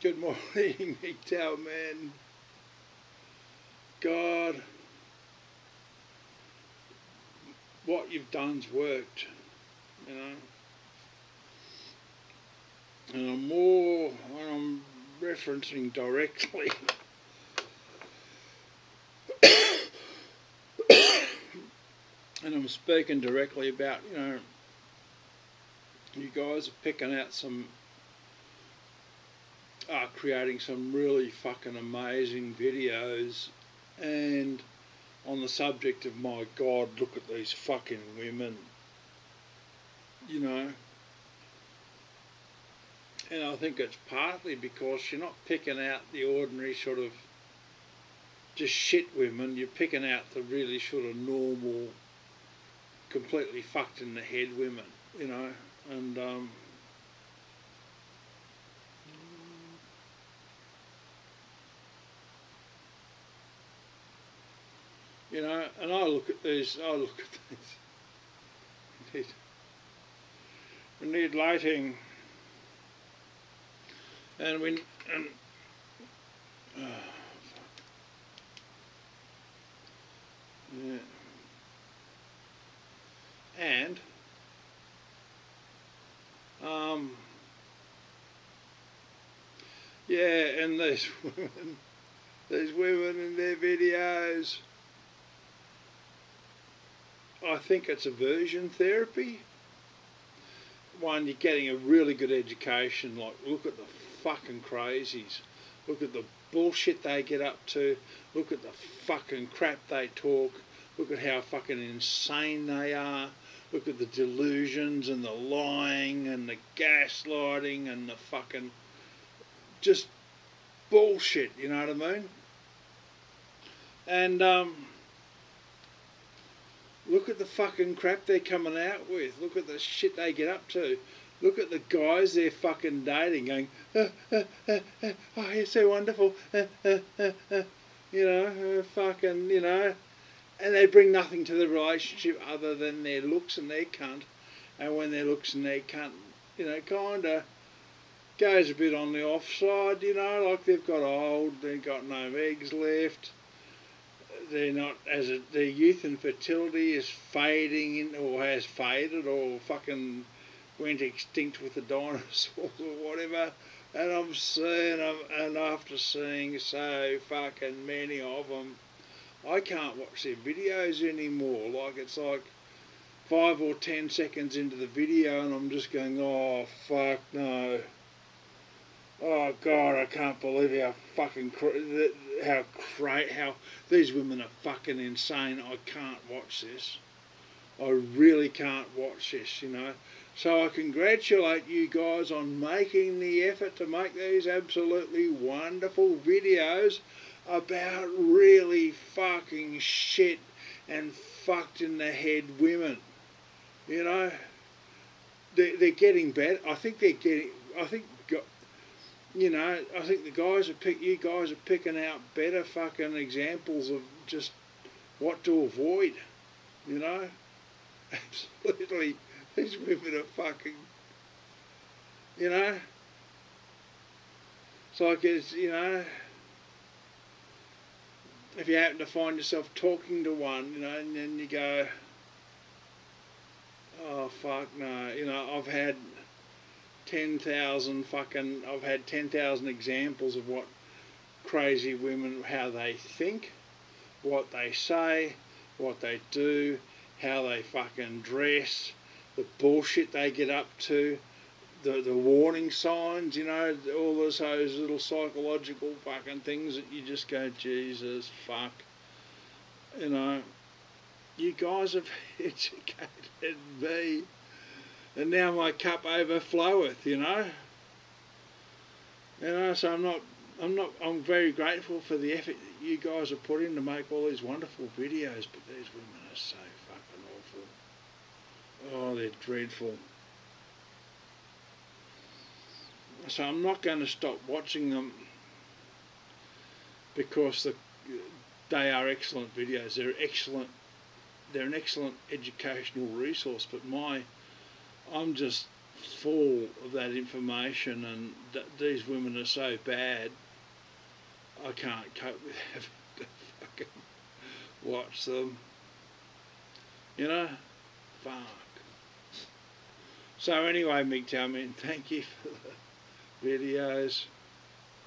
Good morning, MGTOW man. God, what you've done's worked, you know. And I'm referencing directly, and I'm speaking directly about, you guys are picking out creating some really fucking amazing videos, and on the subject of, my God, look at these fucking women, you know. And I think it's partly because you're not picking out the ordinary sort of just shit women, you're picking out the really sort of normal, completely fucked in the head women, you know. And you know, and I look at these, we need lighting, and oh, yeah. And yeah, and these women in their videos, I think it's aversion therapy. One, you're getting a really good education, like, look at the fucking crazies, look at the bullshit they get up to, look at the fucking crap they talk, look at how fucking insane they are, look at the delusions and the lying and the gaslighting and the fucking just bullshit, you know what I mean? And look at the fucking crap they're coming out with. Look at the shit they get up to. Look at the guys they're fucking dating going, oh, you're so wonderful, you know, fucking, you know. And they bring nothing to the relationship other than their looks and their cunt. And when their looks and their cunt, you know, kind of goes a bit on the offside, you know, like they've got old, they've got no eggs left. They're not, their youth and fertility is fading in, or has faded, or fucking went extinct with the dinosaurs or whatever. And I'm seeing them, and after seeing so fucking many of them, I can't watch their videos anymore. Like, it's like 5 or 10 seconds into the video, and I'm just going, oh fuck no. Oh God, I can't believe how fucking how these women are fucking insane. I can't watch this. I really can't watch this, you know. So I congratulate you guys on making the effort to make these absolutely wonderful videos about really fucking shit and fucked in the head women. You know, they're getting better. I think you know, I think you guys are picking out better fucking examples of just what to avoid, you know. Absolutely, these women are fucking, you know. It's like, you know, if you happen to find yourself talking to one, you know, and then you go, oh fuck no, you know, I've had 10,000 examples of what crazy women, how they think, what they say, what they do, how they fucking dress, the bullshit they get up to, the warning signs, you know, all those little psychological fucking things that you just go, Jesus fuck, you know. You guys have educated me, and now my cup overfloweth, you know. You know, so I'm very grateful for the effort that you guys have put in to make all these wonderful videos, but these women are so fucking awful. Oh, they're dreadful. So I'm not going to stop watching them, because they are excellent videos. They're an excellent educational resource, but I'm just full of that information, and these women are so bad, I can't cope with having to fucking watch them. You know? Fuck. So anyway, Mick Talman, thank you for the videos.